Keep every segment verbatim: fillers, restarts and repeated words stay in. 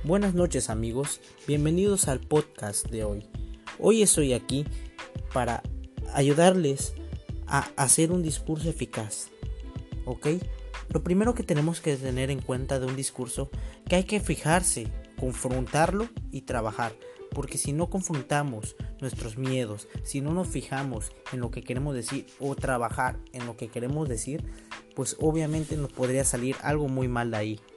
Buenas noches amigos, bienvenidos al podcast de hoy. Hoy estoy aquí para ayudarles a hacer un discurso eficaz, ¿ok? Lo primero que tenemos que tener en cuenta de un discurso, que hay que fijarse, confrontarlo y trabajar. Porque si no confrontamos nuestros miedos, si no nos fijamos en lo que queremos decir o trabajar en lo que queremos decir, pues obviamente nos podría salir algo muy mal de ahí.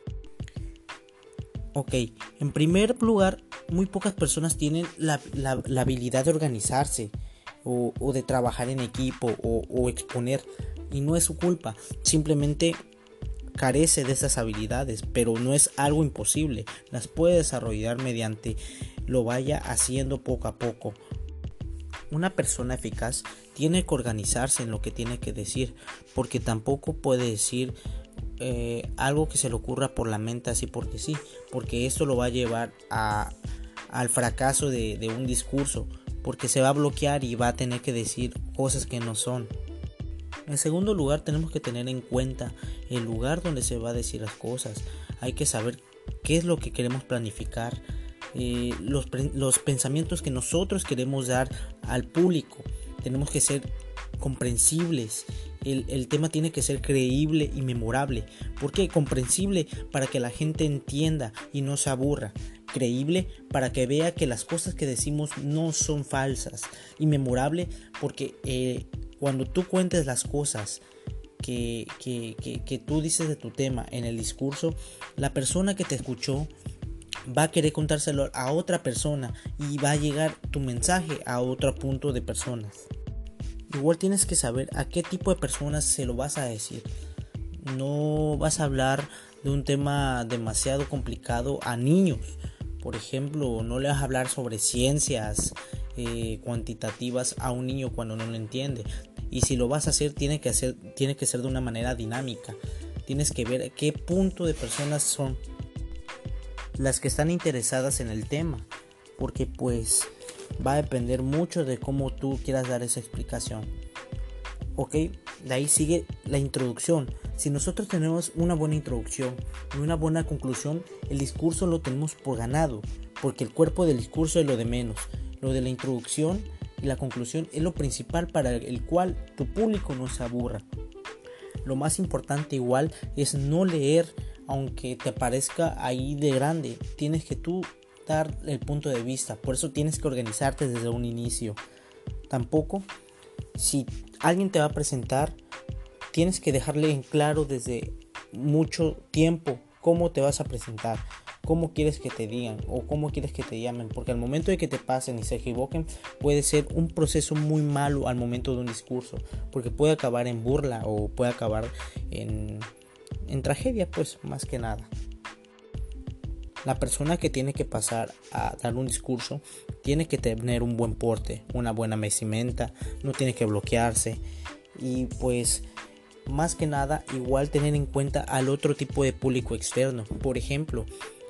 Ok, en primer lugar, muy pocas personas tienen la, la, la habilidad de organizarse o, o de trabajar en equipo o, o exponer, y no es su culpa, simplemente carece de esas habilidades, pero no es algo imposible, las puede desarrollar mediante lo vaya haciendo poco a poco. Una persona eficaz tiene que organizarse en lo que tiene que decir, porque tampoco puede decir Eh, algo que se le ocurra por la mente así porque sí, porque esto lo va a llevar a, al fracaso de, de un discurso, porque se va a bloquear y va a tener que decir cosas que no son. En segundo lugar, tenemos que tener en cuenta el lugar donde se va a decir las cosas. Hay que saber qué es lo que queremos planificar, eh, los, los pensamientos que nosotros queremos dar al público. Tenemos que ser comprensibles. El, el tema tiene que ser creíble y memorable. ¿Por qué? Comprensible para que la gente entienda y no se aburra. Creíble para que vea que las cosas que decimos no son falsas. Y memorable porque eh, cuando tú cuentes las cosas que, que, que, que tú dices de tu tema en el discurso, la persona que te escuchó va a querer contárselo a otra persona y va a llegar tu mensaje a otro punto de personas. Igual tienes que saber a qué tipo de personas se lo vas a decir. No vas a hablar de un tema demasiado complicado a niños. Por ejemplo, no le vas a hablar sobre ciencias eh, cuantitativas a un niño cuando no lo entiende. Y si lo vas a hacer, tiene que hacer, tiene que ser de una manera dinámica. Tienes que ver qué punto de personas son las que están interesadas en el tema. Porque pues va a depender mucho de cómo tú quieras dar esa explicación. Ok, de ahí sigue la introducción. Si nosotros tenemos una buena introducción y una buena conclusión, el discurso lo tenemos por ganado, porque el cuerpo del discurso es lo de menos. Lo de la introducción y la conclusión es lo principal para el cual tu público no se aburra. Lo más importante igual es no leer aunque te aparezca ahí de grande. Tienes que tú dar el punto de vista, por eso tienes que organizarte desde un inicio. Tampoco, si alguien te va a presentar, tienes que dejarle en claro desde mucho tiempo cómo te vas a presentar, cómo quieres que te digan o cómo quieres que te llamen, porque al momento de que te pasen y se equivoquen puede ser un proceso muy malo al momento de un discurso, porque puede acabar en burla o puede acabar en, en tragedia, pues más que nada. La persona que tiene que pasar a dar un discurso tiene que tener un buen porte, una buena vestimenta, no tiene que bloquearse y pues más que nada igual tener en cuenta al otro tipo de público externo. Por ejemplo,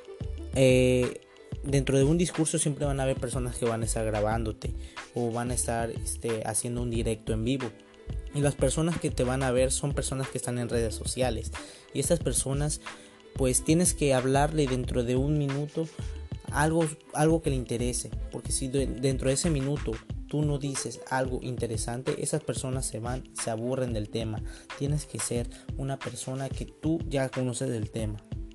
eh, dentro de un discurso siempre van a haber personas que van a estar grabándote o van a estar este, haciendo un directo en vivo. Y las personas que te van a ver son personas que están en redes sociales y estas personas pues tienes que hablarle dentro de un minuto algo, algo que le interese, porque si de, dentro de ese minuto tú no dices algo interesante, esas personas se van, se aburren del tema. Tienes que ser una persona que tú ya conoces del tema.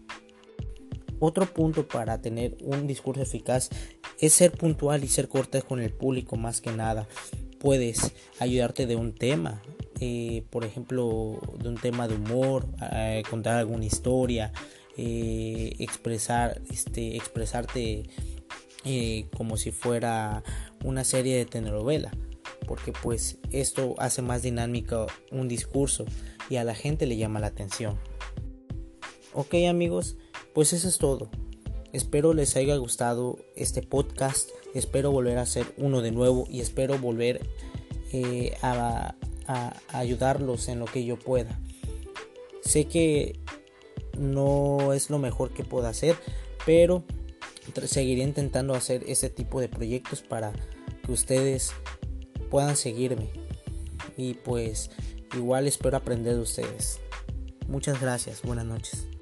Otro punto para tener un discurso eficaz es ser puntual y ser cortés con el público más que nada. Puedes ayudarte de un tema. Eh, por ejemplo, de un tema de humor, eh, contar alguna historia, eh, expresar, este, expresarte eh, como si fuera una serie de telenovela, porque pues esto hace más dinámico un discurso y a la gente le llama la atención. Ok amigos, pues eso es todo. Espero les haya gustado este podcast, espero volver a hacer uno de nuevo y espero volver eh, a a ayudarlos en lo que yo pueda. Sé que no es lo mejor que puedo hacer, pero seguiré intentando hacer ese tipo de proyectos para que ustedes puedan seguirme y pues igual espero aprender de ustedes. Muchas gracias, buenas noches.